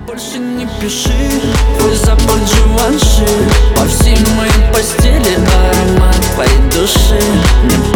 Больше не пиши, твой запах Givenchy по всей моей постели, аромат твоей души.